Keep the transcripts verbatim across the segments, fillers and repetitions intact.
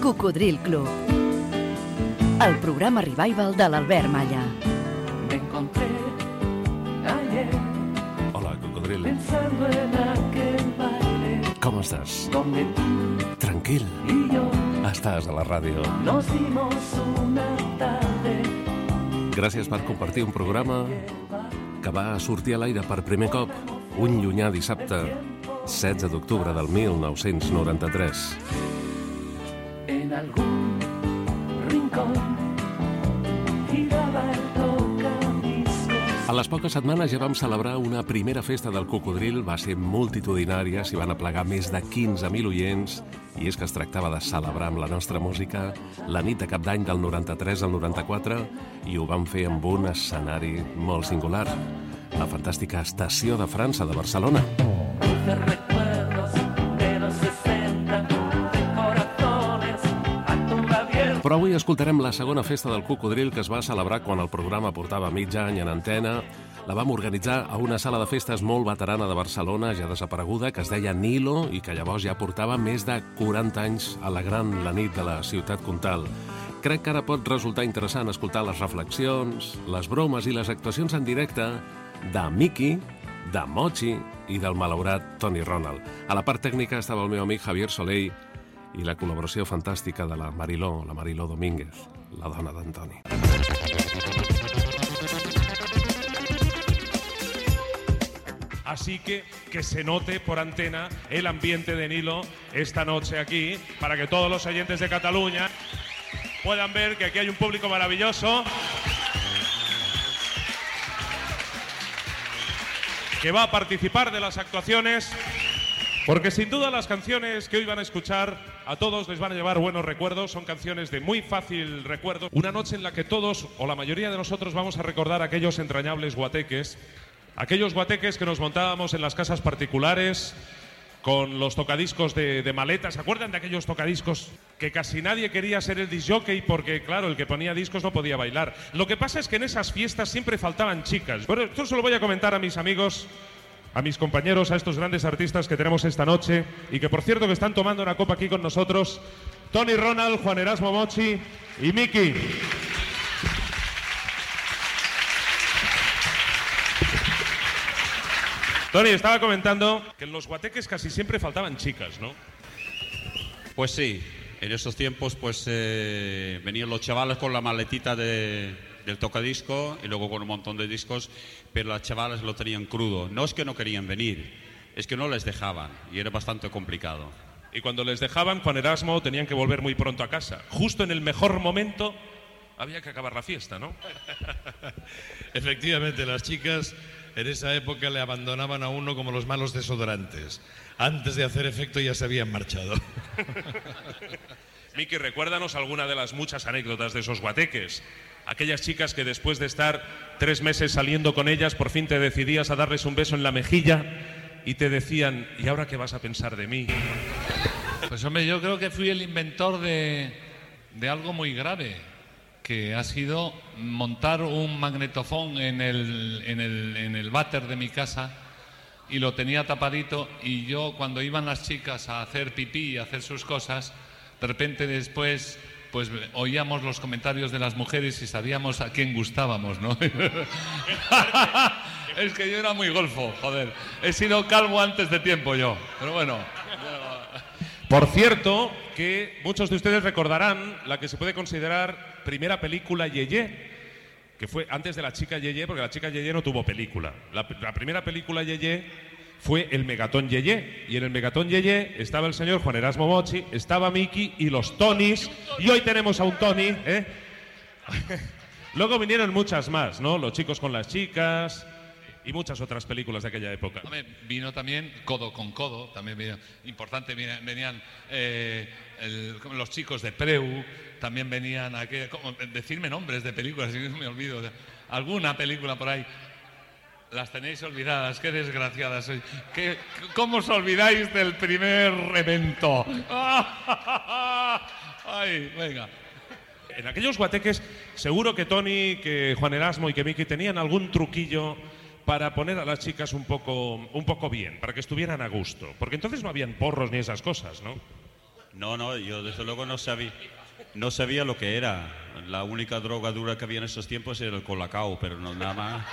Cocodril Club, el programa revival de l'Albert Malla. Me encontré ayer. Hola, Cocodril. Pensando en aquel baile. Com estàs? Donde tú Tranquil. y yo Estàs a la ràdio. nos dimos una tarde. Gràcies per compartir un programa que va sortir a l'aire per primer cop un llunyà dissabte, setze d'octubre del mil nou-cents noranta-tres. En algún rincón giraba el tocadiscos. A les poques setmanes ja vam celebrar una primera festa del Cocodril, va ser multitudinària, s'hi van aplegar més de quinze mil oients, i és que es tractava de celebrar amb la nostra música la nit de cap d'any del noranta-tres al noranta-quatre, i ho vam fer amb un escenari molt singular, la fantàstica Estació de França de Barcelona. Dulces recuerdos de los sesenta, de corazones a tumba abierta. Però avui escoltarem la segona festa del Cocodril, que es va celebrar quan el programa portava mig any en antena. La vam organitzar a una sala de festes molt veterana de Barcelona, ja desapareguda, que es deia Nilo, i que llavors ja portava més de quaranta anys alegrant la nit de la ciutat comtal. Crec que ara pot resultar interessant escoltar les reflexions, les bromes i les actuacions en directe de Miki, de Mochi i del malaurat Toni Ronald. A la part tècnica estava el meu amic Javier Soleil i la col·laboració fantàstica de la Mariló, la Mariló Domínguez, la dona d'Antoni. Así que que se note por antena el ambiente de Nilo esta noche aquí, para que todos los oyentes de Cataluña puedan ver que aquí hay un público maravilloso que va a participar de las actuaciones, porque sin duda las canciones que hoy van a escuchar a todos les van a llevar buenos recuerdos. Son canciones de muy fácil recuerdo. Una noche en la que todos, o la mayoría de nosotros, vamos a recordar aquellos entrañables guateques, aquellos guateques que nos montábamos en las casas particulares con los tocadiscos de, de maleta. ¿Se acuerdan de aquellos tocadiscos que casi nadie quería ser el discjockey porque, claro, el que ponía discos no podía bailar? Lo que pasa es que en esas fiestas siempre faltaban chicas. Pero esto se lo voy a comentar a mis amigos, a mis compañeros, a estos grandes artistas que tenemos esta noche y que, por cierto, que están tomando una copa aquí con nosotros: Toni Ronald, Juan Erasmo Mochi y Miki. Toni, estaba comentando que en los guateques casi siempre faltaban chicas, ¿no? Pues sí, en esos tiempos pues eh, venían los chavales con la maletita de, del tocadisco y luego con un montón de discos, pero las chavales lo tenían crudo. No es que no querían venir, es que no les dejaban y era bastante complicado. Y cuando les dejaban, Juan Erasmo, tenían que volver muy pronto a casa. Justo en el mejor momento había que acabar la fiesta, ¿no? Efectivamente, las chicas en esa época le abandonaban a uno como los malos desodorantes. Antes de hacer efecto ya se habían marchado. Miki, recuérdanos alguna de las muchas anécdotas de esos guateques. Aquellas chicas que después de estar tres meses saliendo con ellas, por fin te decidías a darles un beso en la mejilla y te decían: ¿y ahora qué vas a pensar de mí? Pues hombre, yo creo que fui el inventor de, de algo muy grave, que ha sido montar un magnetofón en el, en el, en el váter de mi casa, y lo tenía tapadito, y yo, cuando iban las chicas a hacer pipí y a hacer sus cosas, de repente después pues oíamos los comentarios de las mujeres y sabíamos a quién gustábamos, ¿no? Es que yo era muy golfo, joder. He sido calvo antes de tiempo yo, pero bueno. Por cierto, que muchos de ustedes recordarán la que se puede considerar primera película Yeye, que fue antes de La chica Yeye, porque La chica Yeye no tuvo película. La, la primera película Yeye fue el Megatón Yeye, y en el Megatón Yeye estaba el señor Juan Erasmo Mochi, estaba Miki y los Tonis, y hoy tenemos a un Toni, ¿eh? Luego vinieron muchas más, ¿no? Los chicos con las chicas y muchas otras películas de aquella época. Hombre, vino también Codo con Codo, también vino, importante, venían, venían eh, el, los chicos de Preu, también venían, aquí, como, decirme nombres de películas, si no me olvido, alguna película por ahí. Las tenéis olvidadas, qué desgraciadas sois. ¿Qué, ¿Cómo os olvidáis del primer evento? Ay, venga. En aquellos guateques, seguro que Toni, que Juan Erasmo y que Miki tenían algún truquillo para poner a las chicas un poco, un poco bien, para que estuvieran a gusto. Porque entonces no habían porros ni esas cosas, ¿no? No, no, yo desde luego no sabía, no sabía lo que era. La única droga dura que había en esos tiempos era el colacao, pero no nada más.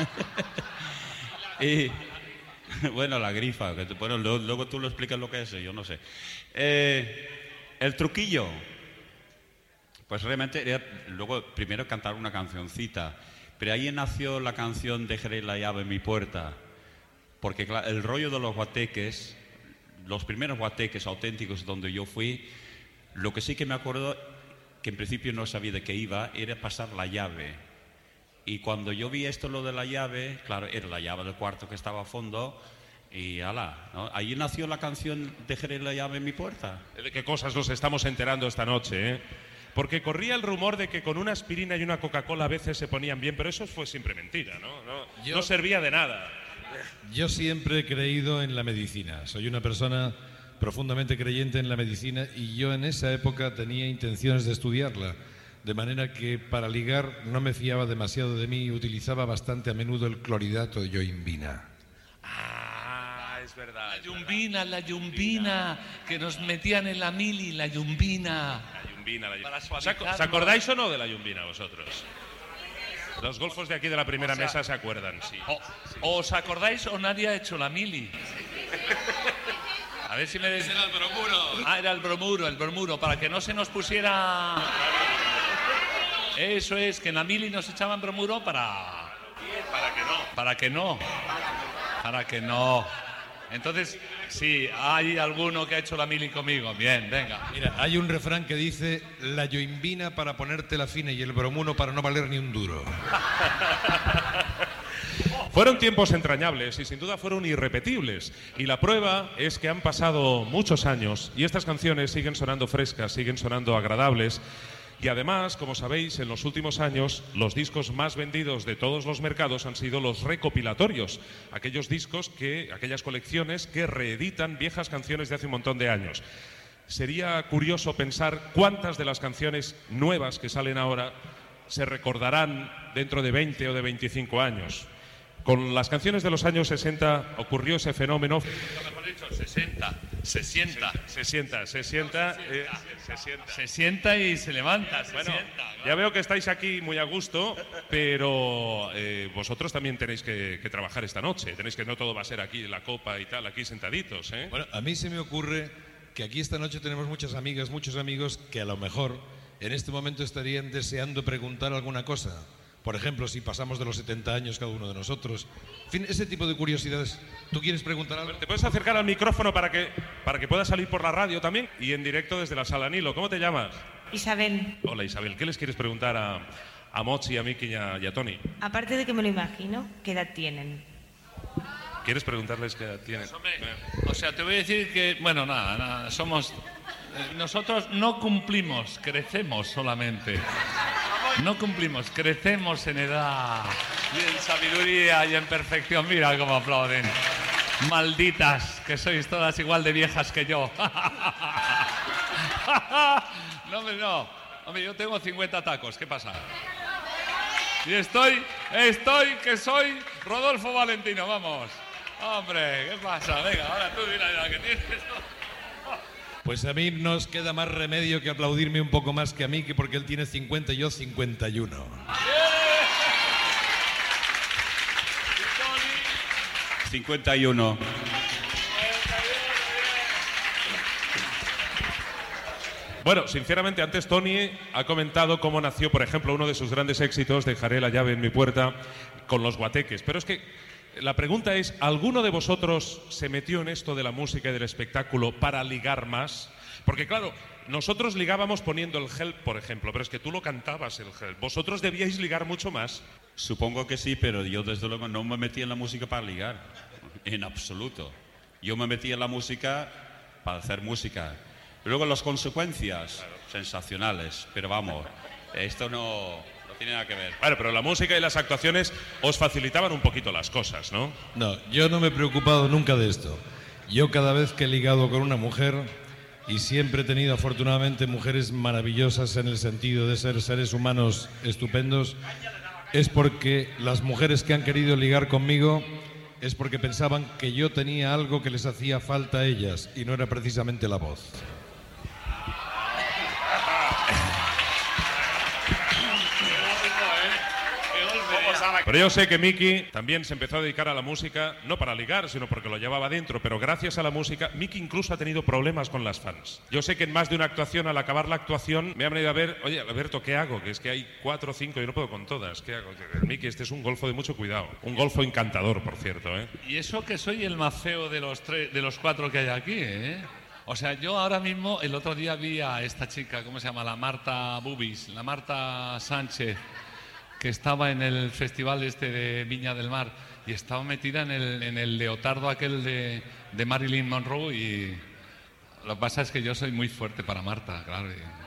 Y bueno, la grifa, que, bueno, luego, luego tú lo explicas lo que es, yo no sé. Eh, el truquillo, pues realmente era luego primero cantar una cancioncita, pero ahí nació la canción Dejaré la llave en mi puerta, porque claro, el rollo de los guateques, los primeros guateques auténticos donde yo fui, lo que sí que me acuerdo, que en principio no sabía de qué iba, era pasar la llave. Y cuando yo vi esto, lo de la llave, claro, era la llave del cuarto que estaba a fondo, y ala, ¿no? Ahí nació la canción Dejaré la llave en mi puerta. ¿De qué cosas nos estamos enterando esta noche, eh? Porque corría el rumor de que con una aspirina y una Coca-Cola a veces se ponían bien, pero eso fue siempre mentira, ¿no? No, Yo... no servía de nada. Yo siempre he creído en la medicina. Soy una persona profundamente creyente en la medicina y yo en esa época tenía intenciones de estudiarla. De manera que para ligar no me fiaba demasiado de mí y utilizaba bastante a menudo el clorhidrato de yoimbina. Ah, es verdad. La es yumbina, verdad. la yumbina, que nos metían en la mili, la yumbina. La yumbina, la yumbina. Para ¿Os ac- suavizarlo. ¿Os acordáis o no de la yumbina vosotros? Los golfos de aquí de la primera O sea, mesa se acuerdan, sí. O, ¿Os acordáis o nadie ha hecho la mili? A ver si me... Des... Era el bromuro. Ah, era el bromuro, el bromuro, para que no se nos pusiera... Eso es, que en la mili nos echaban bromuro para... Para que no. Para que no. Para que no. Entonces, sí, hay alguno que ha hecho la mili conmigo. Bien, venga. Mira, hay un refrán que dice la yoimbina para ponerte la fina y el bromuro para no valer ni un duro. Fueron tiempos entrañables y sin duda fueron irrepetibles. Y la prueba es que han pasado muchos años y estas canciones siguen sonando frescas, siguen sonando agradables. Y además, como sabéis, en los últimos años los discos más vendidos de todos los mercados han sido los recopilatorios, aquellos discos que, aquellas colecciones que reeditan viejas canciones de hace un montón de años. Sería curioso pensar cuántas de las canciones nuevas que salen ahora se recordarán dentro de veinte o de veinticinco años. Con las canciones de los años sesenta ocurrió ese fenómeno. Mejor dicho, sesenta. Se sienta. Se sienta, se sienta, eh, se sienta. Se sienta y se levanta. Se Bueno, sienta. ya veo que estáis aquí muy a gusto, pero eh, vosotros también tenéis que, que trabajar esta noche. Tenéis que no todo va a ser aquí la copa y tal, aquí sentaditos, ¿eh? Bueno, a mí se me ocurre que aquí esta noche tenemos muchas amigas, muchos amigos que a lo mejor en este momento estarían deseando preguntar alguna cosa. Por ejemplo, si pasamos de los setenta años cada uno de nosotros. En fin, ese tipo de curiosidades. ¿Tú quieres preguntar algo? ¿Te puedes acercar al micrófono para que, para que puedas salir por la radio también? Y en directo desde la Sala Nilo. ¿Cómo te llamas? Isabel, Hola Isabel, ¿qué les quieres preguntar a, a Mochi, a Miki y a, y a Tony? aparte de que me lo imagino, ¿qué edad tienen? ¿Quieres preguntarles qué edad tienen? Hombre, o sea, te voy a decir que, bueno, nada, nada, somos... eh, nosotros no cumplimos, crecemos solamente. No cumplimos, crecemos en edad y en sabiduría y en perfección. Mira cómo aplauden. Malditas, que sois todas igual de viejas que yo. No, hombre, no. Hombre, yo tengo cincuenta tacos, ¿qué pasa? Y estoy, estoy, que soy Rodolfo Valentino, vamos. Hombre, ¿qué pasa? Venga, ahora tú mira la que tienes. Pues a mí nos queda más remedio que aplaudirme un poco más que a mí, que porque él tiene cincuenta y yo cincuenta y uno. cincuenta y uno. Bueno, sinceramente, antes Tony ha comentado cómo nació, por ejemplo, uno de sus grandes éxitos, Dejaré la llave en mi puerta, con los guateques. Pero es que la pregunta es, ¿alguno de vosotros se metió en esto de la música y del espectáculo para ligar más? Porque claro, nosotros ligábamos poniendo el help, por ejemplo, pero es que tú lo cantabas, el help. ¿Vosotros debíais ligar mucho más? Supongo que sí, pero yo desde luego no me metí en la música para ligar, en absoluto. Yo me metí en la música para hacer música. Luego las consecuencias, sensacionales, pero vamos, esto no, no tiene nada que ver. Claro, pero la música y las actuaciones os facilitaban un poquito las cosas, ¿no? No, yo no me he preocupado nunca de esto. Yo cada vez que he ligado con una mujer, y siempre he tenido afortunadamente mujeres maravillosas en el sentido de ser seres humanos estupendos, es porque las mujeres que han querido ligar conmigo es porque pensaban que yo tenía algo que les hacía falta a ellas y no era precisamente la voz. Pero yo sé que Miki también se empezó a dedicar a la música, no para ligar, sino porque lo llevaba dentro, pero gracias a la música, Miki incluso ha tenido problemas con las fans. Yo sé que en más de una actuación, al acabar la actuación, me han venido a ver, oye, Alberto, ¿qué hago? Que es que hay cuatro o cinco y no puedo con todas. ¿Qué hago? Miki, este es un golfo de mucho cuidado. Un golfo encantador, por cierto, ¿eh? Y eso que soy el más feo de los, tres, de los cuatro que hay aquí, ¿eh? O sea, yo ahora mismo, el otro día vi a esta chica, ¿cómo se llama? La Marta Bubis, la Marta Sánchez, que estaba en el festival este de Viña del Mar y estaba metida en el, en el leotardo aquel de, de Marilyn Monroe, y lo que pasa es que yo soy muy fuerte para Marta, claro.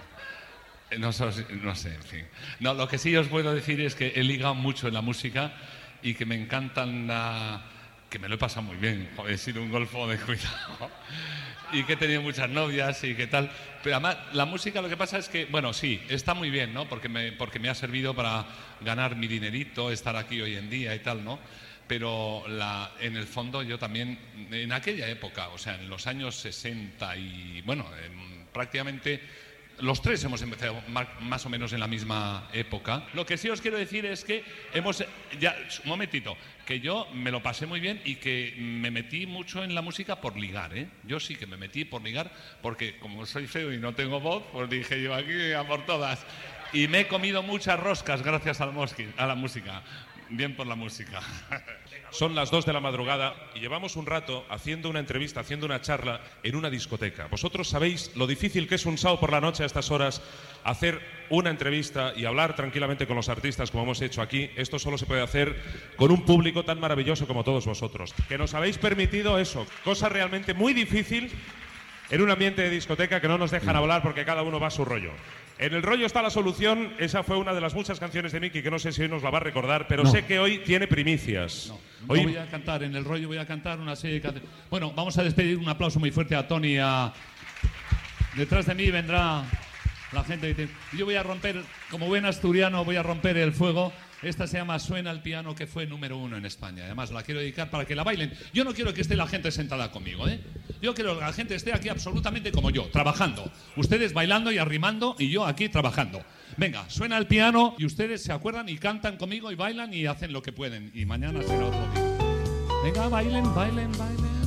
Y no, no sé, en fin. No, lo que sí os puedo decir es que he ligado mucho en la música y que me encantan, la, que me lo he pasado muy bien. Joder, he sido un golfo de cuidado. Y que he tenido muchas novias y qué tal. Pero además, la música, lo que pasa es que, bueno, sí, está muy bien, ¿no? Porque me, porque me ha servido para ganar mi dinerito, estar aquí hoy en día y tal, ¿no? Pero la, en el fondo yo también, en aquella época, o sea, en los años sesenta y, bueno, en, prácticamente los tres hemos empezado más o menos en la misma época. Lo que sí os quiero decir es que hemos, ya, un momentito, que yo me lo pasé muy bien y que me metí mucho en la música por ligar, ¿eh? Yo sí que me metí por ligar, porque como soy feo y no tengo voz, pues dije yo aquí a por todas. Y me he comido muchas roscas gracias al mosqui, a la música. Bien por la música. Son las dos de la madrugada y llevamos un rato haciendo una entrevista, haciendo una charla en una discoteca. Vosotros sabéis lo difícil que es un sábado por la noche a estas horas hacer una entrevista y hablar tranquilamente con los artistas como hemos hecho aquí. Esto solo se puede hacer con un público tan maravilloso como todos vosotros, que nos habéis permitido eso, cosa realmente muy difícil en un ambiente de discoteca que no nos dejan hablar porque cada uno va a su rollo. En el rollo está la solución. Esa fue una de las muchas canciones de Miki que no sé si hoy nos la va a recordar, pero no. sé que hoy tiene primicias. No, no hoy... voy a cantar, en el rollo voy a cantar una serie de canciones. Bueno, vamos a despedir, un aplauso muy fuerte a Tony. A... Detrás de mí vendrá la gente. Yo voy a romper, como buen asturiano, voy a romper el fuego. Esta se llama Suena el piano, que fue número uno en España. Además, la quiero dedicar para que la bailen. Yo no quiero que esté la gente sentada conmigo, ¿eh? Yo quiero que la gente esté aquí absolutamente como yo, trabajando. Ustedes bailando y arrimando y yo aquí trabajando. Venga, suena el piano y ustedes se acuerdan y cantan conmigo y bailan y hacen lo que pueden. Y mañana será otro día. Venga, bailen, bailen, bailen.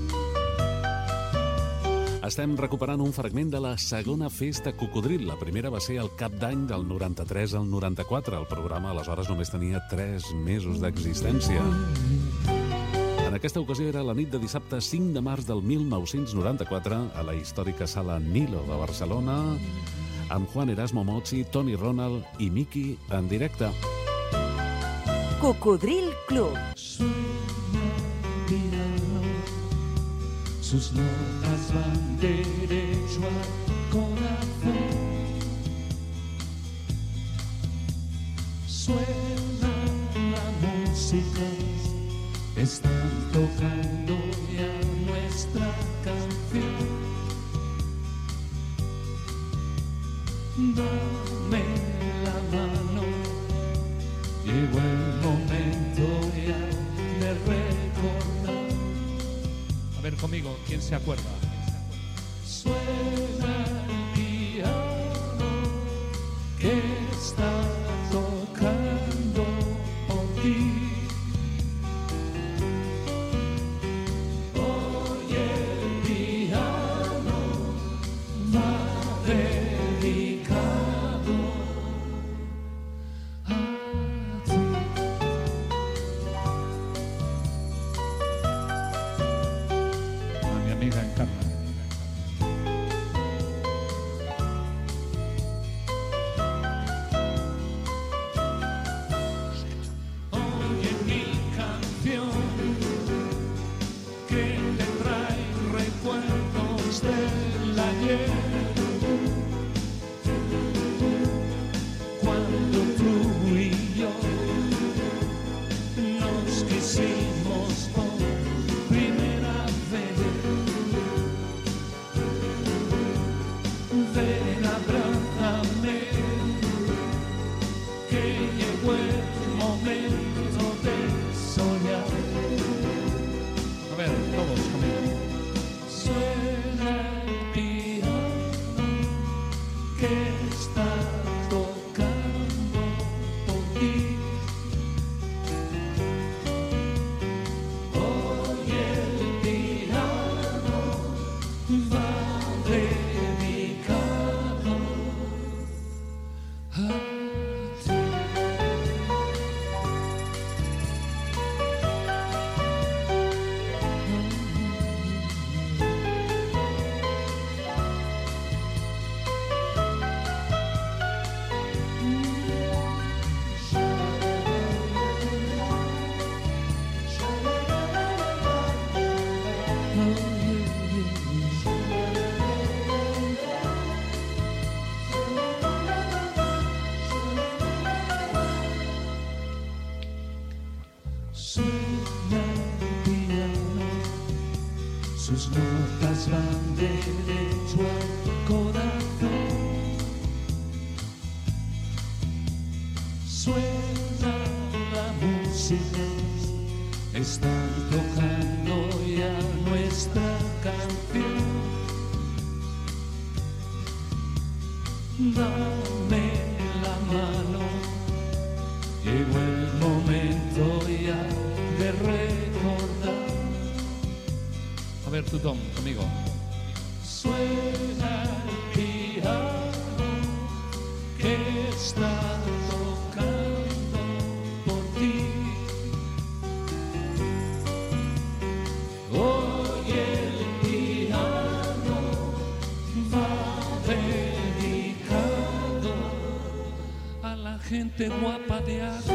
Estem recuperant un fragment de la segona festa Cocodril. La primera va ser el cap d'any del noranta-tres al noranta-quatre. El programa aleshores només tenia tres mesos d'existència. En aquesta ocasió era la nit de dissabte cinc de març del mil nou-cents noranta-quatre a la històrica sala Nilo de Barcelona, amb Juan Erasmo Mochi, Tony Ronald i Miki en directe. Cocodril Club. Sus notas van derecho al corazón. Suena la música, están tocando ya nuestra canción. Dame la mano, llegó el momento ya de recordar. A ver conmigo, ¿quién se acuerda? Suena el piano que está tocando por ti. Oye, el piano va dedicado a ti. Amiga Encarna. Oye mi canción que te trae recuerdos del ayer, cuando tú y yo nos quisimos por primera vez. Ven, abrázame, que llegó el momento de soñar. A ver, todos conmigo. Suena el piano dame la mano. Llegó el momento ya de recordar. A ver, tú, Tom, conmigo. Suena el piano que está tocando por ti. Hoy el piano va dedicado A la gente guapa de aquí.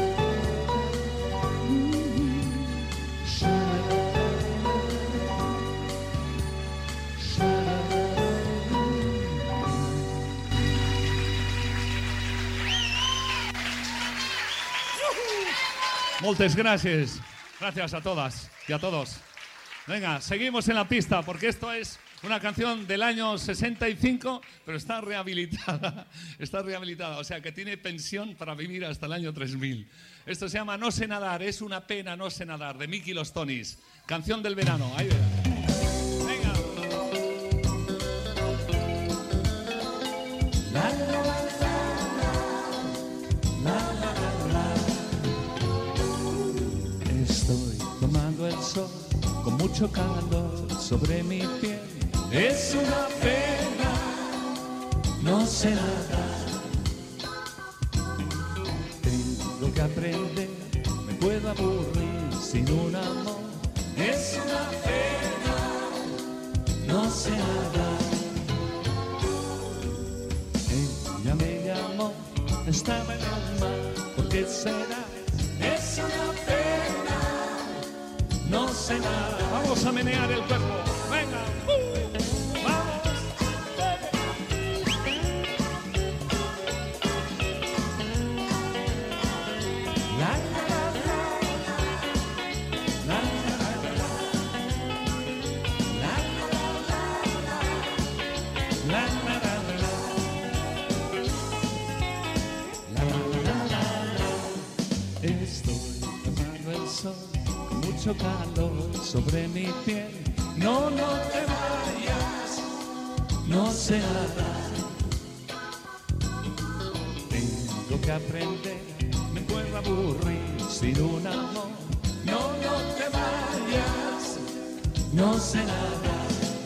Moltes gràcies. Gracias a todas y a todos. Venga, seguimos en la pista porque esto es una canción del año sesenta y cinco, pero está rehabilitada. Está rehabilitada, o sea que tiene pensión para vivir hasta el año tres mil. Esto se llama No sé nadar, es una pena no sé nadar, de Miki Los Tonis. Canción del verano. Ahí verás. Venga. la la la la la la la. Estoy tomando el sol con mucho calor sobre mi piel. Es una pena no sé nadar. Tengo que aprender, me puedo aburrir sin un amor. Es una pena no sé nadar. Ella me llamó, estaba en el mar. ¿Por qué será? Es una pena no sé nada. Vamos a menear el cuerpo. Venga. Uh, vamos. La la la la la la la la la la. Estoy tomando el sol con mucho calor sobre mi piel. No, no te vayas, no sé nadar. Tengo que aprender, me puedo aburrir sin un amor. No, no te vayas, no sé nadar.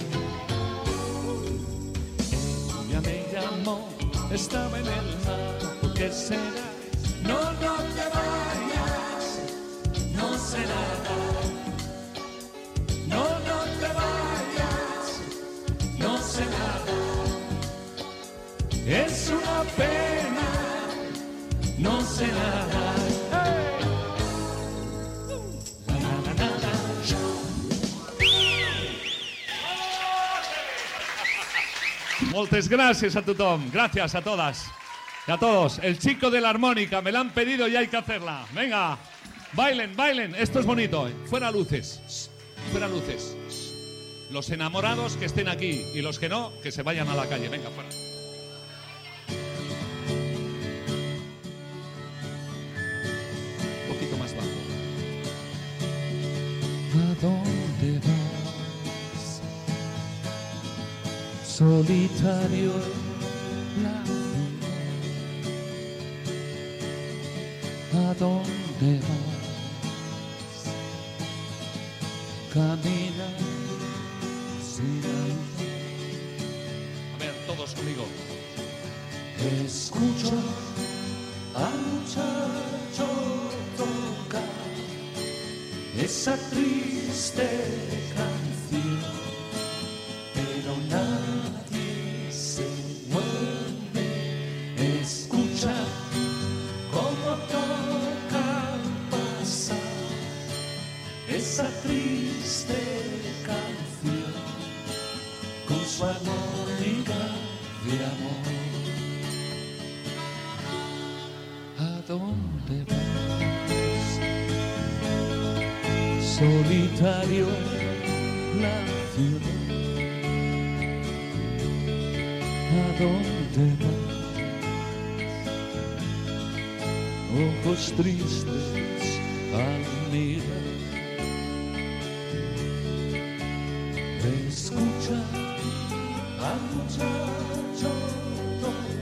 Ella me llamó, estaba en el mar. ¿Por qué será? No, no te vayas, no sé nadar. No, no te vayas, no sé nadar. Es una pena no sé nadar. ¡Hey! La, la, la, la, la. Moltes gràcies a tothom. Gracias a todas y a todos. El chico de la armónica, me la han pedido y hay que hacerla. Venga, bailen, bailen. Esto es bonito. ¿eh? Fuera luces. Fuera luces. Los enamorados que estén aquí y los que no, que se vayan a la calle. Venga, fuera. Un poquito más bajo. ¿A dónde vas? Solitario en la vida. ¿A dónde vas? Camina sin alma. A ver, todos conmigo. Escucho al muchacho tocar esa triste canción, pero nadie se mueve. Escucha cómo toca pasar esa triste canción con su armónica de amor. ¿A dónde vas? Solitario en la ciudad. ¿A dónde vas? Ojos tristes al mirar. Escucha al muchacho tocar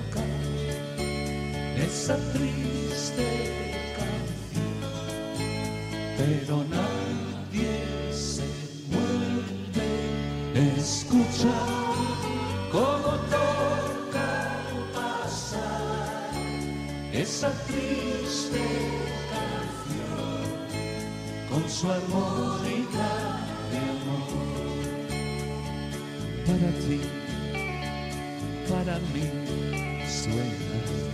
esa triste canción, pero nadie se vuelve a escuchar cómo toca pasar esa triste canción con su armónica de amor. Para ti, para mí suena.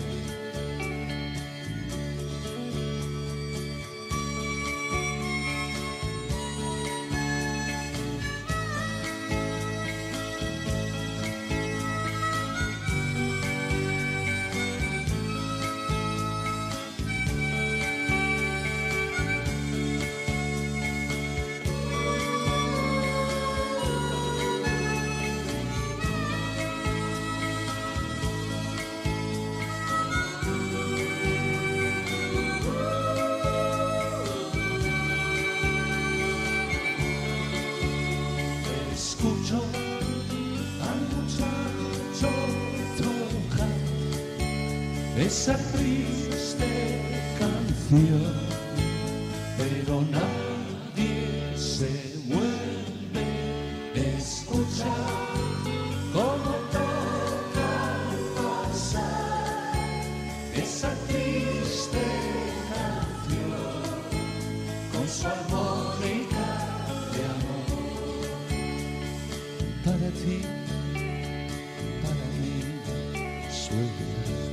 Escucho al muchacho tocar esa triste canción, pero nadie se vuelve a escuchar cómo toca pasar esa triste canción con su armónica de amor. Para ti, para mí suena.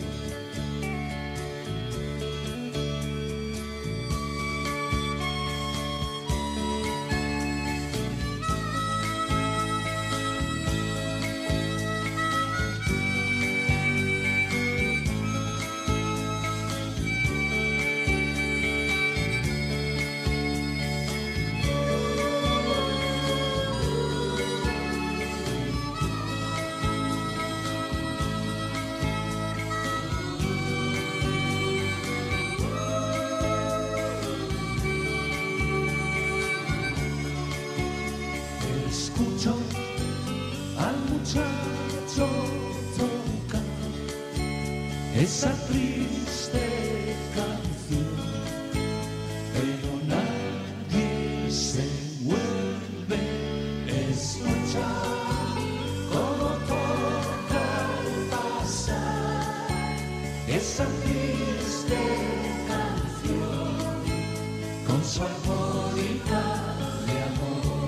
Escucho al muchacho tocar esa triste canción, pero nadie se vuelve a escuchar cómo toca pasar esa triste canción con su armónica de amor.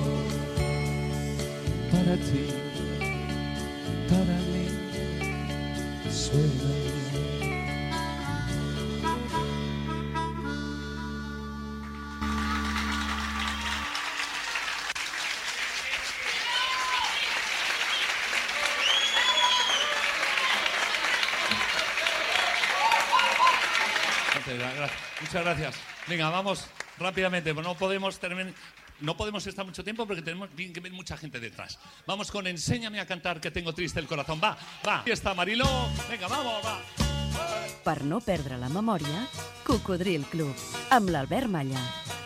Para ti, para mí suena. Muchas gracias. Venga, vamos rápidamente. No podemos terminar. No podemos estar mucho tiempo porque tenemos que ver mucha gente detrás. Vamos con Enséñame a cantar que tengo triste el corazón. Va, va. Aquí está Mariló. Venga, vamos, va. Per no perdre la memòria, Cocodril Club, amb l'Albert Malla.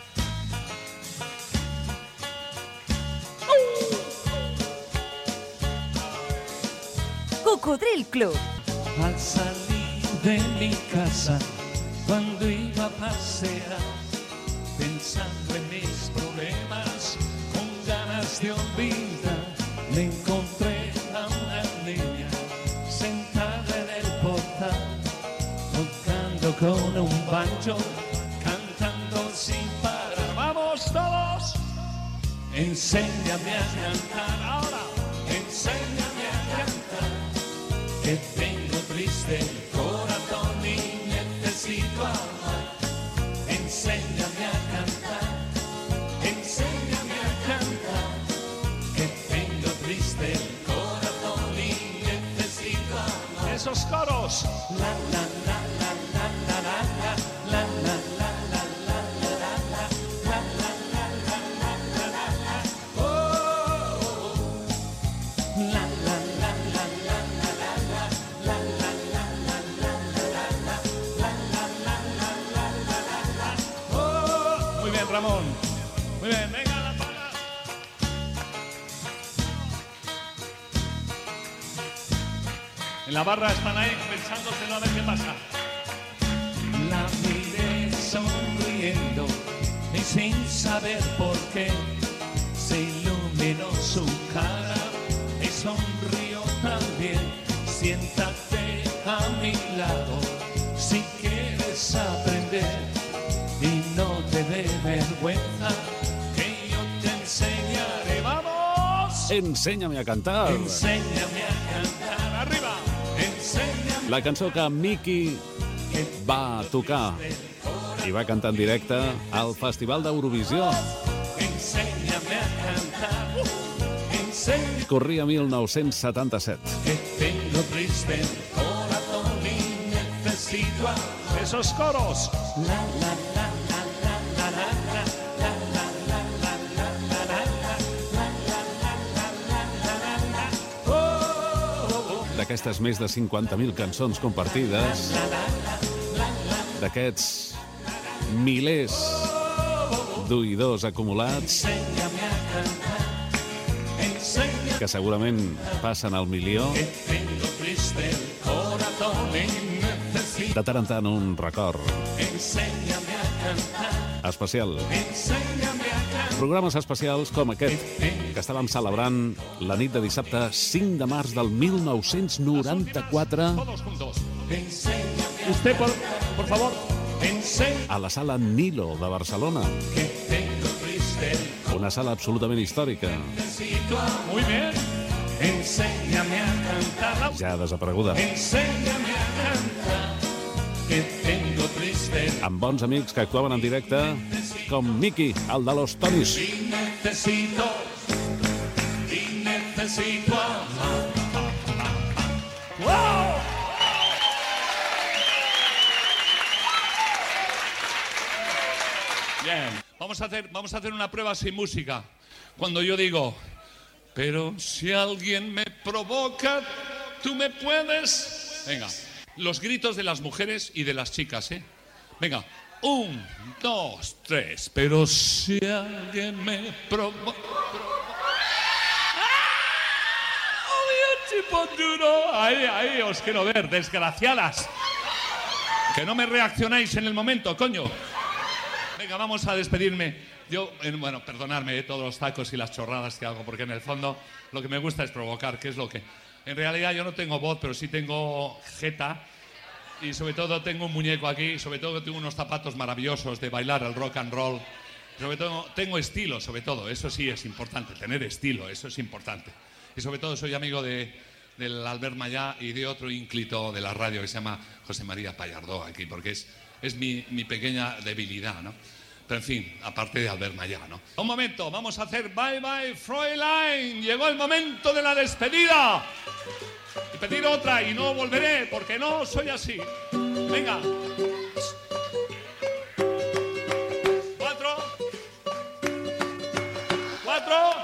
Cocodril Club. Al salir de mi casa, cuando iba a pasear, pensando en mis problemas, con ganas de olvidar, me encontré a una niña sentada en el portal, tocando con un banjo, cantando sin parar. ¡Vamos todos! Enséñame a cantar ahora, enséñame a cantar, que tengo triste el corazón y necesito amar. Enséñame a cantar, enséñame a cantar, que tengo triste el corazón y necesito amar. Esos coros. La la la la la la la la la la la la la la la la la la la. Oh, la la la la la la la la la la la la la la la. Muy bien, Ramón. Muy bien, venga la palma. En la barra están ahí pensándoselo a ver qué pasa. sin saber por qué, se iluminó su cara y sonrió también. Siéntate a mi lado si quieres aprender y no te dé vergüenza que yo te enseñaré. ¡Vamos! Enséñame a cantar. Enséñame a cantar. Arriba. Enséñame. La cançó que Miki va tocar i va cantar en directe al Festival d'Eurovisió. Enséñame a cantar. Enséñame. Corria mil nou-cents setanta-set. Que tengo triste el corazón y necesito a esos coros. La la la la la la la la la la la la la la la la la. D'aquestes més de cinquanta mil cançons compartides, d'aquests milers d'oïdors acumulats que segurament passen al milió, de tant en tant un record especial. Programes especials com aquest, que estàvem celebrant la nit de dissabte cinc de març del mil nou-cents noranta-quatre Usted, por, por favor. a la sala Nilo de Barcelona. Una sala absolutament històrica. Muy bien. Enséñame a cantar. Ja desapareguda. Enséñame a cantar. Que tengo triste. Amb bons amics que actuaven en directe, com Miki, el de los Tonis. Y necesito, y necesito amar. ¡Wow! Bien, vamos a hacer, vamos a hacer una prueba sin música. Cuando yo digo, pero si alguien me provoca, tú me puedes. Venga, los gritos de las mujeres y de las chicas, ¿eh? Venga, un, dos, tres. Pero si alguien me provoca. Tipo duro. Ahí, ahí os quiero ver, desgraciadas. Que no me reaccionáis en el momento, coño. Venga, vamos a despedirme. Yo, eh, bueno, perdonadme eh, todos los tacos y las chorradas que hago, porque en el fondo lo que me gusta es provocar, que es lo que... En realidad yo no tengo voz, pero sí tengo jeta. Y sobre todo tengo un muñeco aquí, sobre todo tengo unos zapatos maravillosos de bailar el rock and roll. Sobre todo tengo estilo, sobre todo, eso sí es importante, tener estilo, eso es importante. Y sobre todo soy amigo de, del Albert Mayá y de otro ínclito de la radio que se llama José María Pallardó aquí, porque es, es mi, mi pequeña debilidad, ¿no? Pero en fin, aparte de Albert Mayá, ¿no? Un momento, vamos a hacer Bye Bye Fräulein. Llegó el momento de la despedida. Y pedir otra y no volveré, porque no soy así. Venga. Cuatro. Cuatro.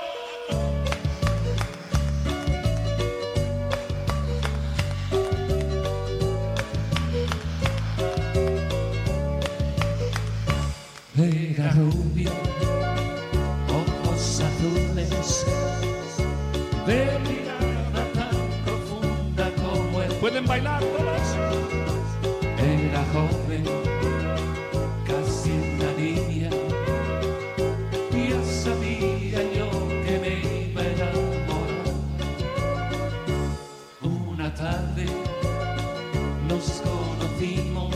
Era rubio, ojos azules, de mirada tan profunda como él. ¿Pueden bailar todas? Era joven, casi una niña, ya sabía yo que me iba a enamorar. Una tarde nos conocimos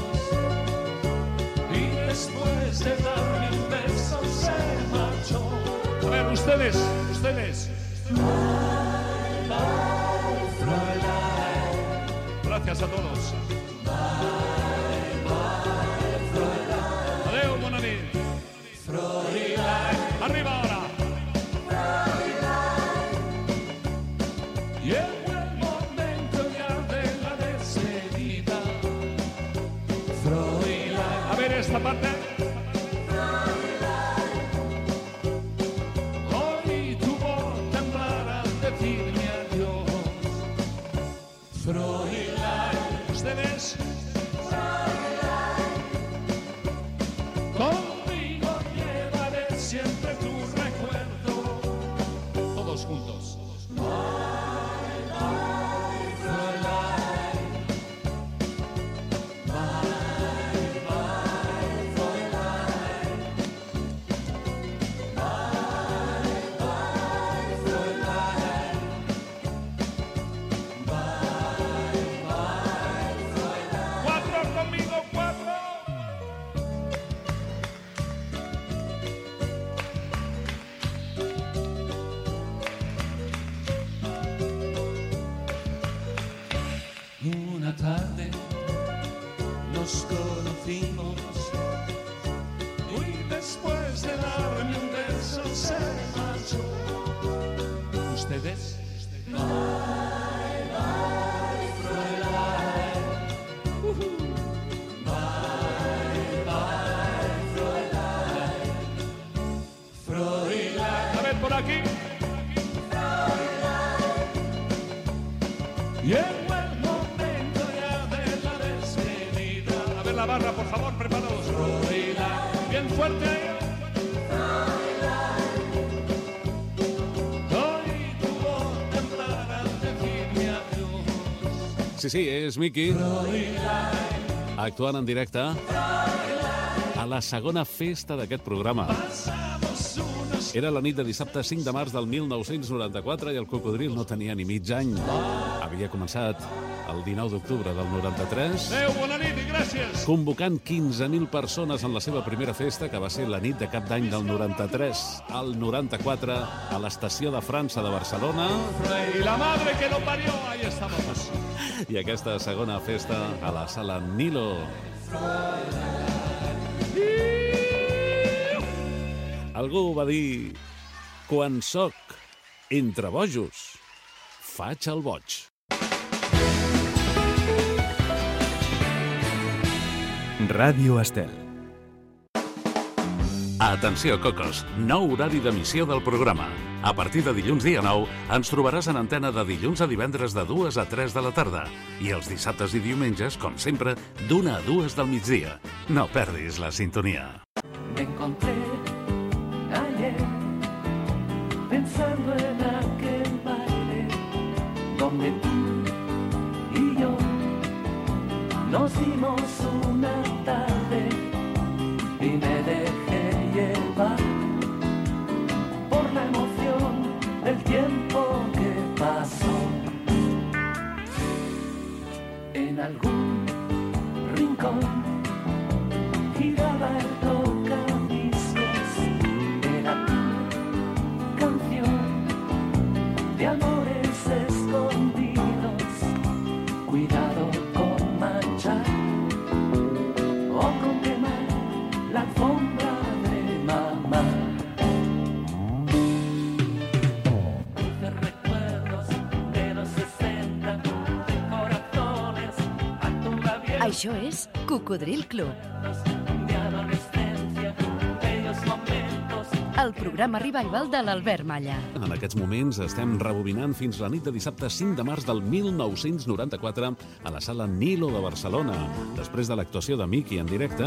y después de darme un beso se marchó. A ver, ustedes, ustedes. Bye, bye, Fräulein. Gracias a todos. Bye, bye, Fräulein. Adeu, mon ami. Fräulein. Arriba ahora. Fräulein. Llegó el momento ya de la despedida. Fräulein. A ver esta parte. Oí tu voz temblar al decirme adiós. Fräulein. Ustedes. Conmigo llevaré siempre tu recuerdo. Todos juntos. Bye, una tarde nos conocimos y después de darme un beso se marchó. ¿Ustedes? Bye, bye, Fräulein. Uh-huh. Bye, bye, Fräulein. Fräulein. A ver, por aquí. Y en buen momento ya de la despedida. A ver la barra, por favor, preparados. Fräulein. Bien fuerte ahí. Sí, sí, és Miki, actuant en directe a la segona festa d'aquest programa. Era la nit de dissabte cinc de març del mil nou-cents noranta-quatre i el Cocodril no tenia ni mig any. Havia començat el dinou d'octubre del noranta-tres, Adéu, bona nit i gràcies. convocant quinze mil persones en la seva primera festa, que va ser la nit de cap d'any del noranta-tres. Al noranta-quatre, a l'estació de França de Barcelona. Y la madre que lo parió, ahí estamos. I aquesta segona festa a la sala Nilo. Algú va dir: quan soc entre bojos, faig el boig. Ràdio Estel. Atenció, cocos, nou horari d'emissió del programa. A partir de dilluns dia nou ens trobaràs en antena de dilluns a divendres de dues a tres de la tarda i els dissabtes i diumenges, com sempre, d'una a dues del migdia. No perdis la sintonia. Me encontré ayer pensando en aquel baile donde tú y yo nos dimos una tarde y me dejé llevar por la emoción del tiempo que pasó. En algún rincón giraba el tocadiscos, era tu canción de amores escondidos. Cuidado con manchar o con quemar la alfombra de mamá. Dulces recuerdos de los sesenta, de corazones a tu labial. Això és Cocodril Club, De adolescencia, bellos momentos. el programa revival de l'Albert Malla. En aquests moments estem rebobinant fins la nit de dissabte cinc de març del mil nou-cents noranta-quatre a la sala Nilo de Barcelona. Després de l'actuació de Miki en directe,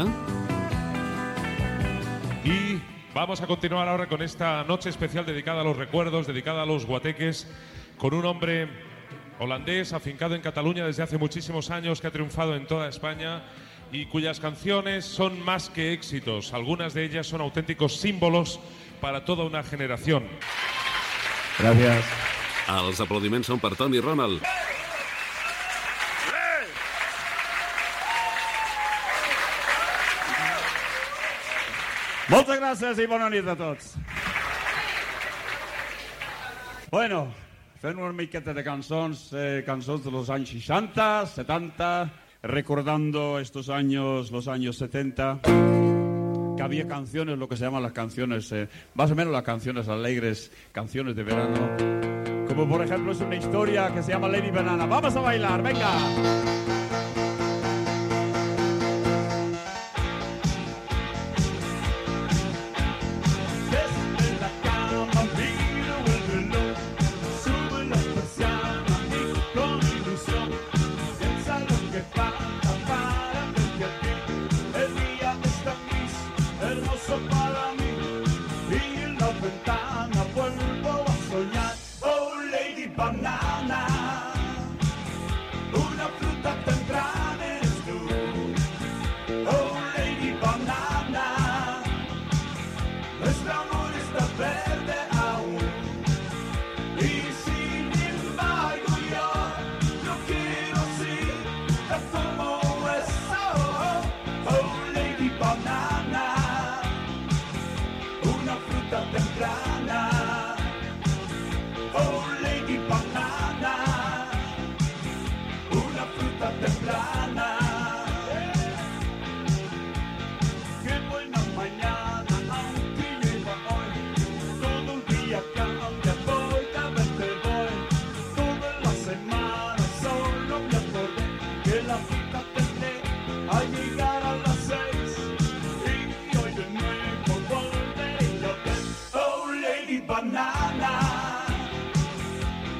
Y vamos a continuar ahora con esta noche especial dedicada a los recuerdos, dedicada a los guateques, con un hombre holandés afincado en Cataluña desde hace muchísimos años, que ha triunfado en toda España y cuyas canciones son más que éxitos. Algunas de ellas son auténticos símbolos para toda una generación. Gràcies. els aplaudiments són per Toni Ronald. Moltes gràcies i bona nit a tots. Bueno, fent una miqueta de cançons, eh, cançons de los años seixanta, setenta, recordando estos años, los años setenta, que había canciones, lo que se llaman las canciones, eh, más o menos las canciones alegres, canciones de verano, como por ejemplo es una historia que se llama Lady Banana. ¡Vamos a bailar, venga! Temprana, oh Lady Banana.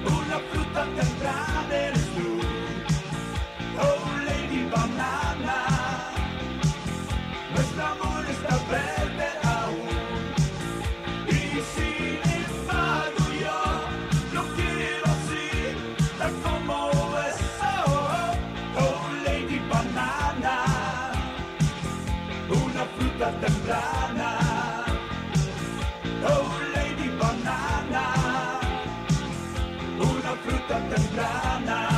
una fruta temprana eres tú. Oh, Lady Banana, nuestro amor está verde aún. Y sin embargo yo lo quiero así, tal como es. Oh, oh, Lady Banana, una fruta temprana. Oh, Lady Banana, una fruta temprana.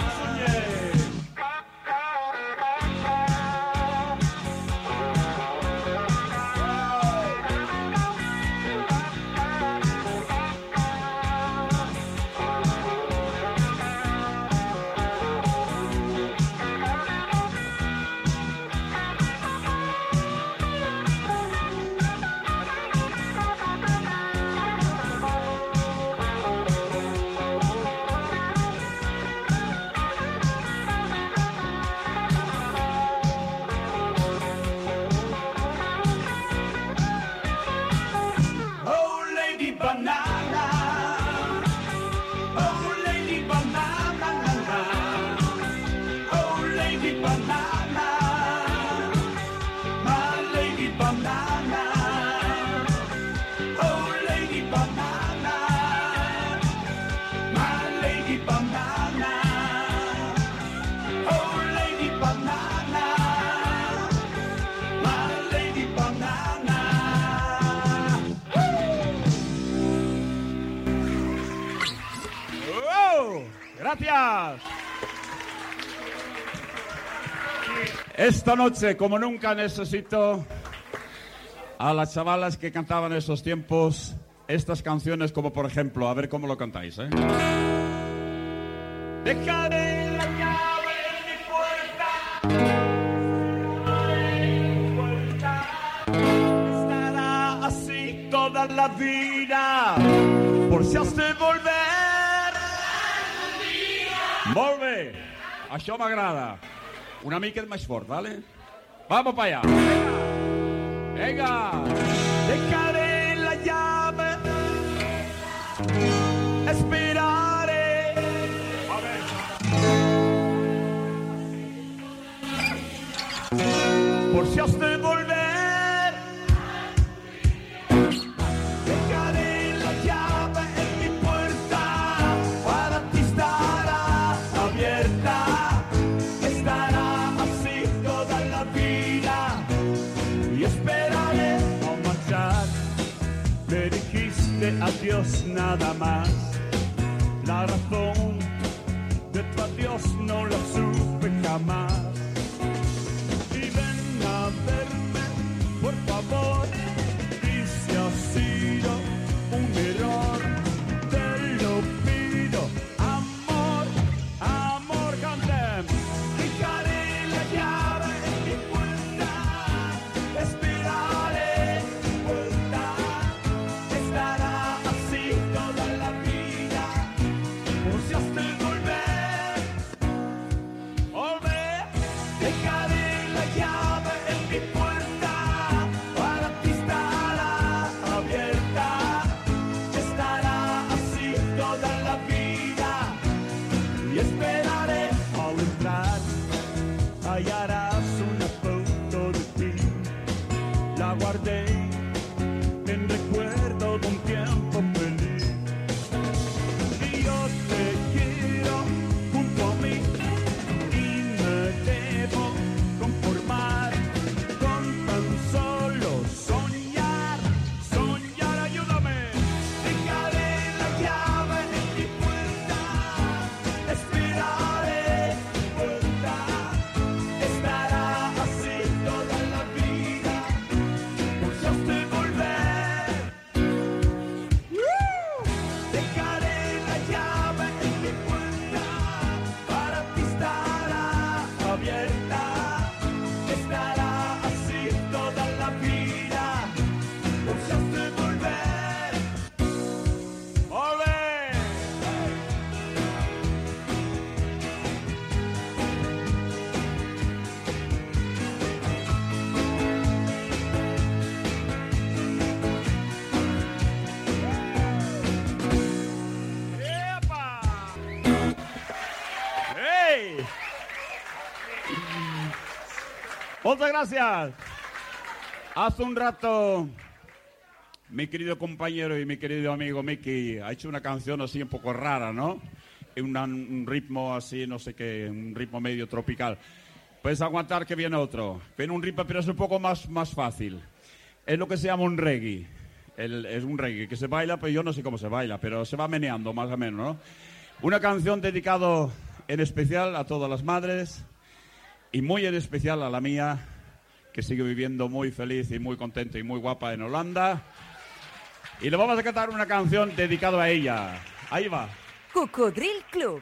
Gracias. Esta noche, como nunca, necesito a las chavalas que cantaban en esos tiempos estas canciones, como por ejemplo, a ver cómo lo cantáis, ¿eh? Dejaré la llave en mi puerta, estará así toda la vida, por si has de volver. Molt bé, això m'agrada. Una mica més fort, ¿vale? Vamos para allá. Venga. Dejaré la llave, esperaré. A ver. Por si has de volver. Dejaré la llave en mi puerta, para ti estará abierta, estará así toda la vida y esperaré al marchar. Me dijiste adiós nada más, la razón de tu adiós no la supe jamás. Y ven a verme, por favor, y si ha sido un error, te lo pido, amor, amor, cantem. Dejaré la llave en mi puerta, esperaré tu vuelta, estará así toda la vida, por si has de volver, volver. Muchas gracias. Hace un rato, mi querido compañero y mi querido amigo Mickey ha hecho una canción así un poco rara, ¿no? Un, un ritmo así, no sé qué, un ritmo medio tropical. Puedes aguantar que viene otro. Viene un ritmo, pero es un poco más, más fácil. Es lo que se llama un reggae. El, es un reggae que se baila, pero yo no sé cómo se baila, pero se va meneando más o menos, ¿no? Una canción dedicada en especial a todas las madres y muy en especial a la mía, que sigue viviendo muy feliz y muy contenta y muy guapa en Holanda. Y le vamos a cantar una canción dedicada a ella. Ahí va. Cocodril Club.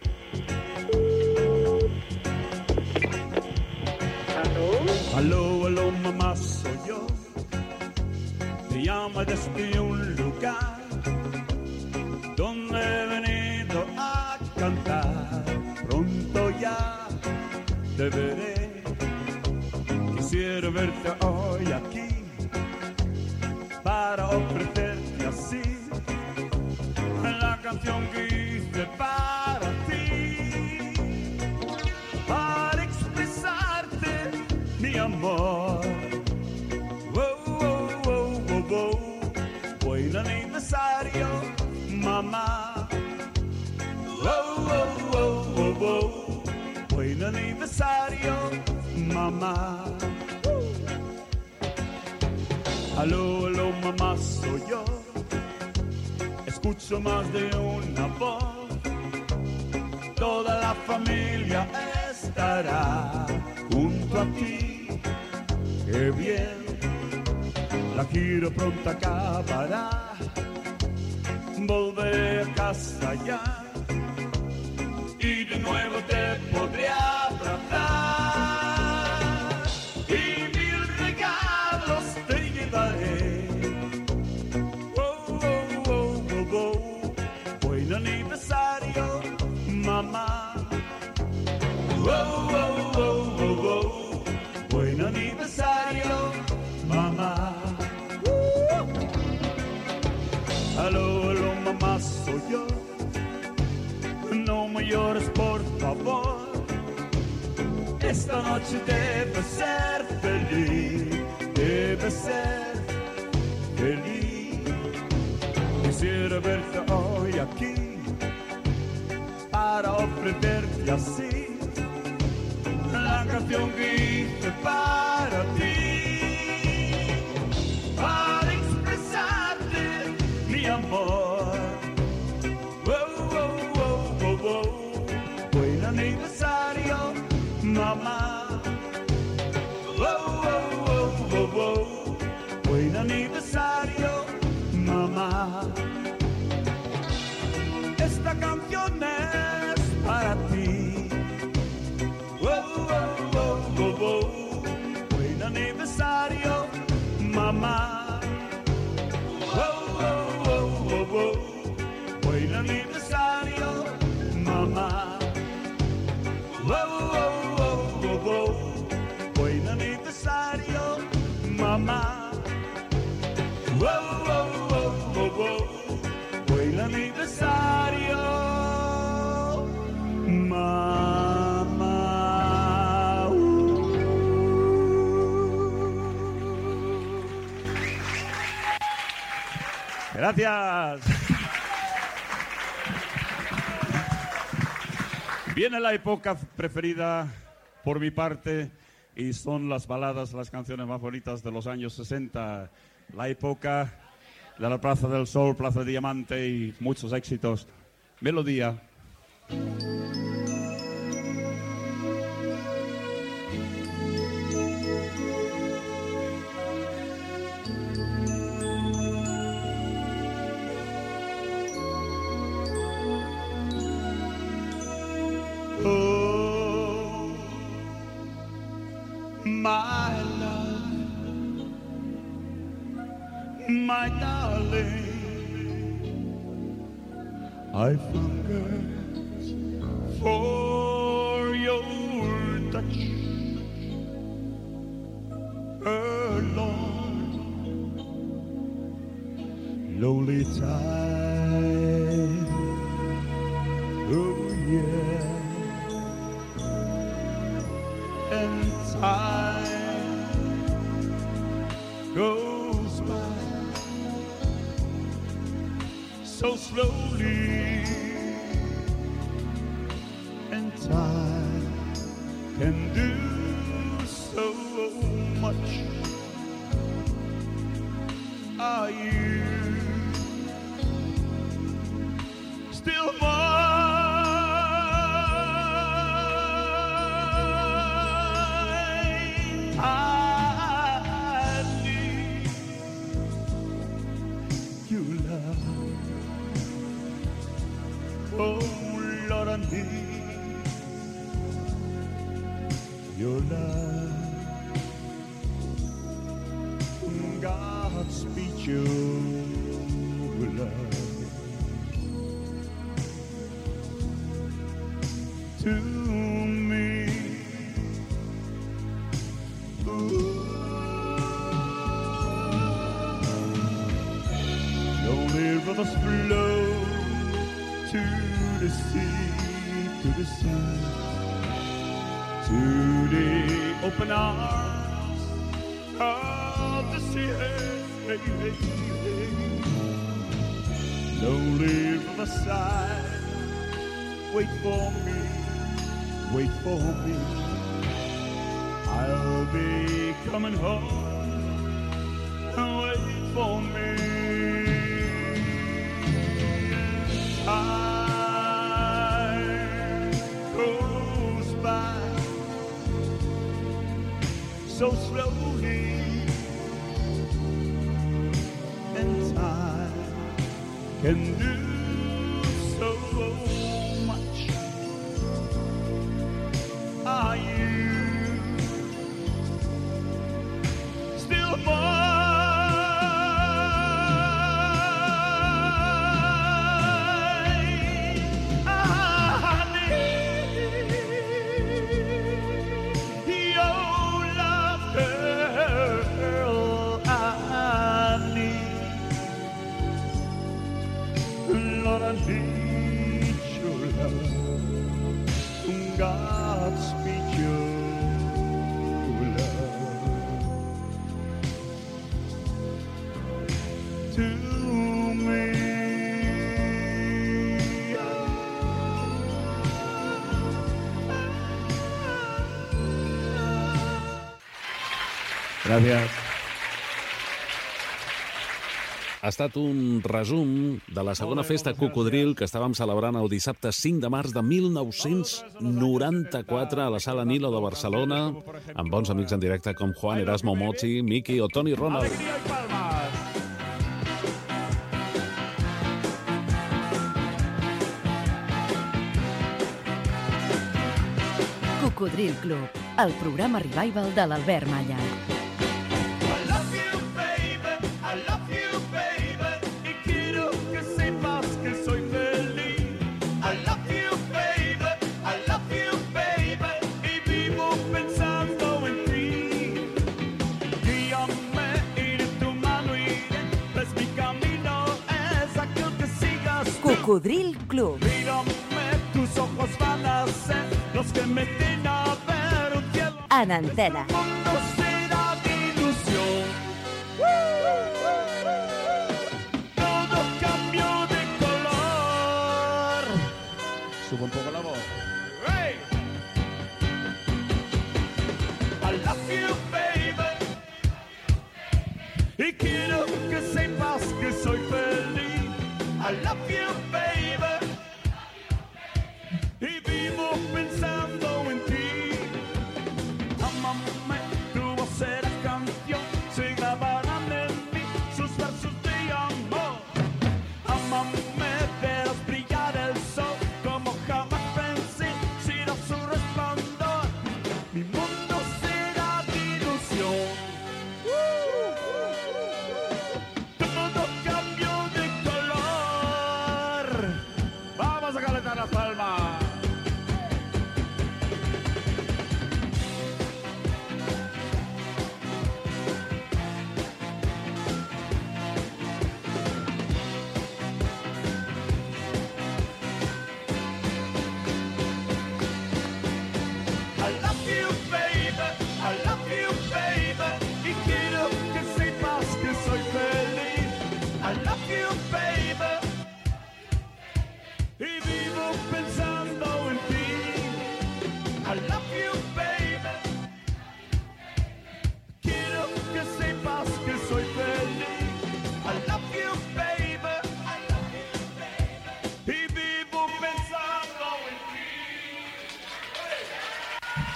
Aló, aló, mamá, soy yo. Te llamo desde un lugar donde he venido a cantar. Pronto ya te veré. Quisiera verte hoy aquí para ofrecerte así la canción que hice para ti, para expresarte mi amor. Oh, oh, oh, oh, oh. Buen aniversario, mamá. Oh, oh, oh, oh, oh. Buen aniversario, mamá. Aló, aló, mamá, soy yo. Escucho más de una voz. Toda la familia estará junto a ti. Qué bien, la gira pronto acabará. Volveré a casa ya y de nuevo te podré abrazar. Y mil regalos te llevaré. Oh, oh, oh, oh, oh. Buen aniversario, mamá. Oh, oh, oh, oh, oh. Buen aniversario, mamá. Uh. Aló, aló, mamá, soy yo. No me llores, por favor. Esta noche debes ser feliz, debes ser feliz. Quisiera verte hoy aquí para ofrecerte así la canción que hice para ti, para expresarte mi amor. Oh, oh, oh, oh, oh. Buen aniversario, mamá. Oh, oh, oh, oh, oh. Buen aniversario, mamá. Esta canción es para ti. Oh, oh, oh, oh, oh. Buen aniversario, mamá. Oh, oh, oh, oh, oh. Buen aniversario, mamá. Oh, oh, oh, oh, oh. Buen aniversario, mamá. Oh, oh, oh, oh, oh. Buen aniversario, mamá. Gracias. Viene la época preferida por mi parte y son las baladas, las canciones más bonitas de los años sesenta. La época de la Plaza del Sol, Plaza de Diamante y muchos éxitos. Melodía. Oh, my love, my darling, I've hungered for your touch a long, lonely time. Oh yeah, and time goes by so slowly, and time can do so much. Are you still mine? I need you, love. Oh Lord, I need your love. God, speak your love to me. Ooh. Don't let us flow to the sea, to the sea, to the open arms of the sea. Hey, hey, hey. Don't leave my side. Wait for me, wait for me. I'll be coming home. Wait for me. Time goes by so slowly, and time can do so much. Are you still mine? I need your love, girl. I need, Lord, I need your love. God, speak your love to me. Gràcies. Ha estat un resum de la segona festa Cocodril que estàvem celebrant el dissabte cinc de març de mil nou-cents noranta-quatre a la Sala Nilo de Barcelona, amb bons amics en directe com Juan Erasmo Mochi, Miki o Toni Ronald. Cocodril Club, el programa revival de l'Albert Malla. Cocodril Club. Tus ojos van a ser los que me den a ver un cielo. En antena. No será de ilusión. Todo cambió de color. Sube un poco la voz. Hey. I love you, baby. Y quiero que sepas que soy feliz. I love you, baby. Y vivo pensando en ti. Amame, tu voz será canción, se grabarán en mí sus versos de amor. Amame, verás brillar el sol como jamás pensé, será su resplandor. Mi mundo será de ilusión. Todo cambió de color.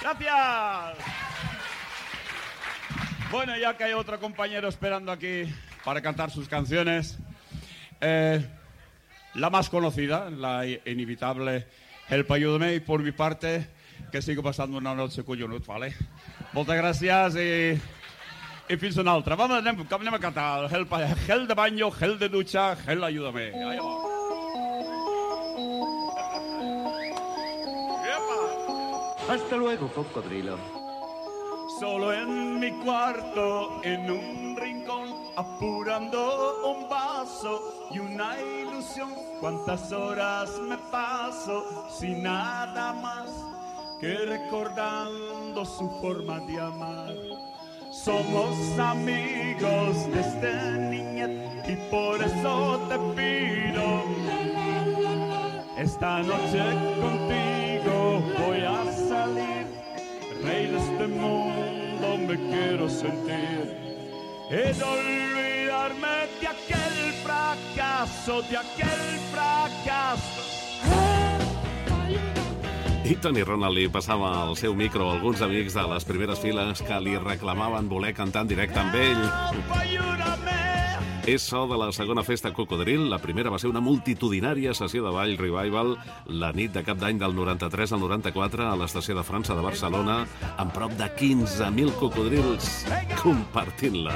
Gracias. Bueno, ya que hay otro compañero esperando aquí para cantar sus canciones, eh, la más conocida, la inevitable Help, ayúdame, y por mi parte, que sigo passant una noche collonut, vale? Moltes gràcies i, i fins una altra. Vamos, anem, anem a cantar Help, gel de baño, gel de ducha, gel, ayúdame. Ahí va. Hasta luego, cocodrilo. Solo en mi cuarto, en un rincón, apurando un vaso y una ilusión. Cuántas horas me paso sin nada más que recordando su forma de amar. Somos amigos desde niñez y por eso te pido, esta noche contigo voy a salir. Rey de este mundo me quiero sentir. He de olvidarme de aquel fracaso, de aquel fracaso. I Tony Ronald li passava el seu micro a alguns amics de les primeres files que li reclamaven voler cantar en directe amb ell. És so de la segona festa Cocodril. La primera va ser una multitudinària sessió de ball revival la nit de cap d'any del noranta-tres al noranta-quatre a l'Estació de França de Barcelona, amb prop de quinze mil cocodrils compartint-la.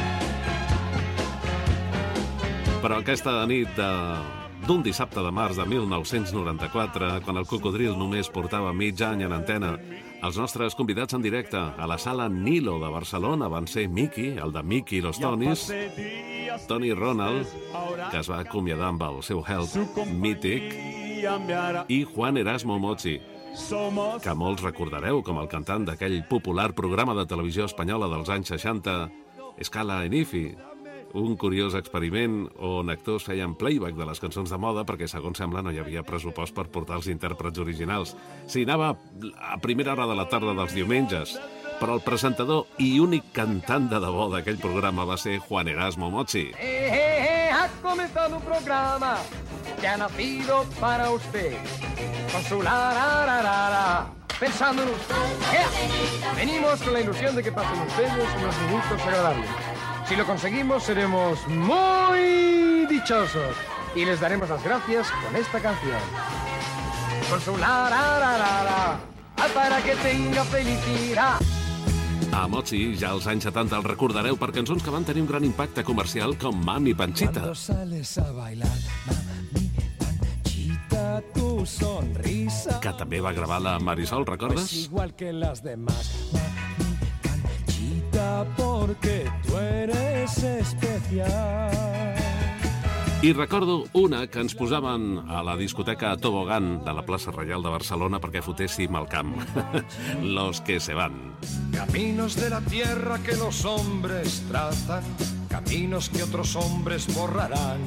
Però aquesta nit de... d'un dissabte de març de mil nou-cents noranta-quatre, quan el Cocodril només portava mig any en antena, els nostres convidats en directe a la sala Nilo de Barcelona van ser Mickey, el de Mickey i los Tonys, Tony Ronald, que es va acomiadar amb el seu Help mític, i Juan Erasmo Mochi, que molts recordareu com el cantant d'aquell popular programa de televisió espanyola dels anys seixanta, Scala en Ifi, un curiós experiment on actors feien playback de les cançons de moda perquè, segons sembla, no hi havia pressupost per portar els intèrprets originals. S'hi anava a primera hora de la tarda dels diumenges, però el presentador i únic cantant de debò d'aquell programa va ser Juan Erasmo Mochi. Eh, eh, eh, ha comenzado un programa que ha nacido para usted, con su la la la la la, pensando en usted. Yeah. Venimos con la ilusión de que pasen ustedes unos minutos agradables. Si lo conseguimos, seremos muy dichosos y les daremos las gracias con esta canción. Con su la la la la la, para que tenga felicidad. A Mochi, ja als anys setanta el recordareu per cançons que van tenir un gran impacte comercial com Mami Panchita. Cuando sales a bailar, Mami Panchita, tu sonrisa. Que també va gravar la Marisol, recordes? Pues igual que las demás, Mami Panchita, porque tú eres especial. I recordo una que ens posaven a la discoteca Tobogán de la plaça Reial de Barcelona perquè fotéssim al camp. Los que se van. Caminos de la tierra que los hombres trazan, caminos que otros hombres borrarán.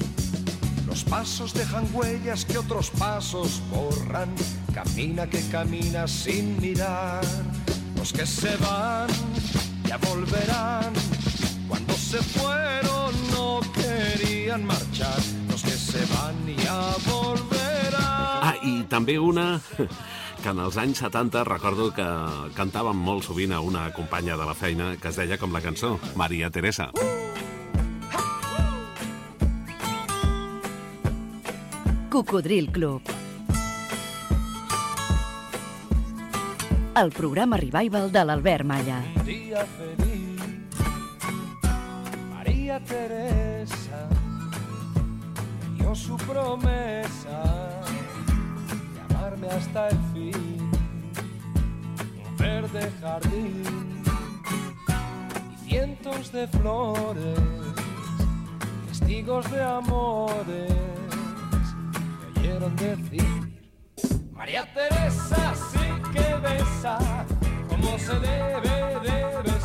Los pasos dejan huellas que otros pasos borran. Camina que camina sin mirar. Los que se van ya volverán. Cuando se fueron no querían marchar. Los que se van ya volverán. Ah, i també una que en els anys setanta recordo que cantàvem molt sovint a una companya de la feina que es deia com la cançó, Maria Teresa. Cocodril Club. El programa revival de l'Albert Malla. Un día feliz, María Teresa dio su promesa de amarme hasta el fin. Un verde jardín y cientos de flores, testigos de amores, me oyeron decir: María Teresa sí que besa como se debe, debe